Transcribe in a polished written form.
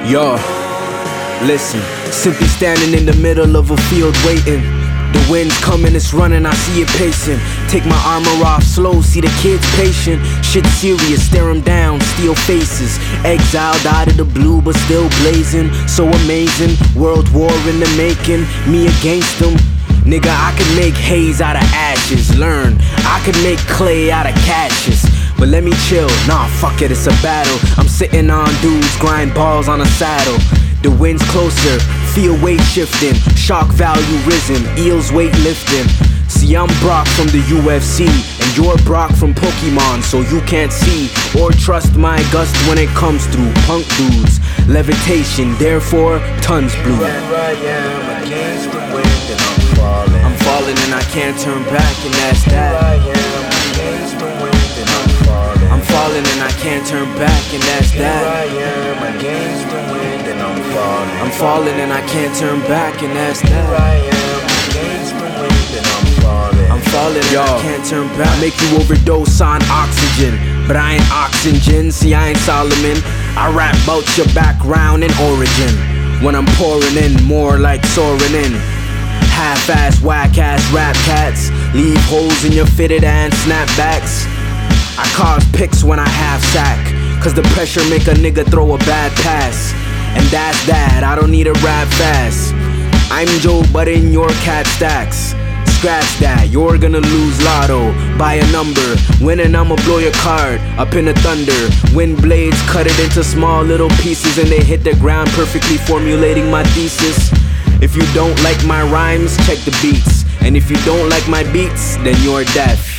Yo, listen, simply standing in the middle of a field waiting. The wind's coming, it's running, I see it pacing. Take my armor off slow, see the kids patient. Shit serious, stare them down, steel faces. Exiled out of the blue, but still blazing. So amazing, world war in the making. Me against them. Nigga, I could make haze out of ashes. Learn, I could make clay out of caches. But let me chill, nah fuck it, it's a battle. I'm sitting on dudes, grind balls on a saddle. The wind's closer, feel weight shifting. Shock value risen, eels weight lifting. See, I'm Brock from the UFC, and you're Brock from Pokemon, so you can't see or trust my gust when it comes through. Punk dudes, levitation, therefore tons blue. Here I am against the wind and I'm falling. I'm falling and I can't turn back, and that's Here that. I am against the wind and I'm falling. I'm falling and I can't turn back, and that's Here that. I am against the wind and I'm falling. I'm falling and I can't turn back, and that's Here that. I am against the wind and I'm falling. I'm falling and I can't turn back. I make you overdose on oxygen, but I ain't oxygen. See, I ain't Solomon. I rap about your background and origin. When I'm pouring in, more like soaring in. Half-ass, whack-ass rap cats leave holes in your fitted and snapbacks. I cause pics when I half sack, cause the pressure make a nigga throw a bad pass. And that's that, I don't need a rap fast. I'm Joe Budden, your cat stacks. Scratch that, you're gonna lose lotto. Buy a number, winning I'ma blow your card up in the thunder. Wind blades cut it into small little pieces, and they hit the ground perfectly formulating my thesis. If you don't like my rhymes, check the beats. And if you don't like my beats, then you're deaf.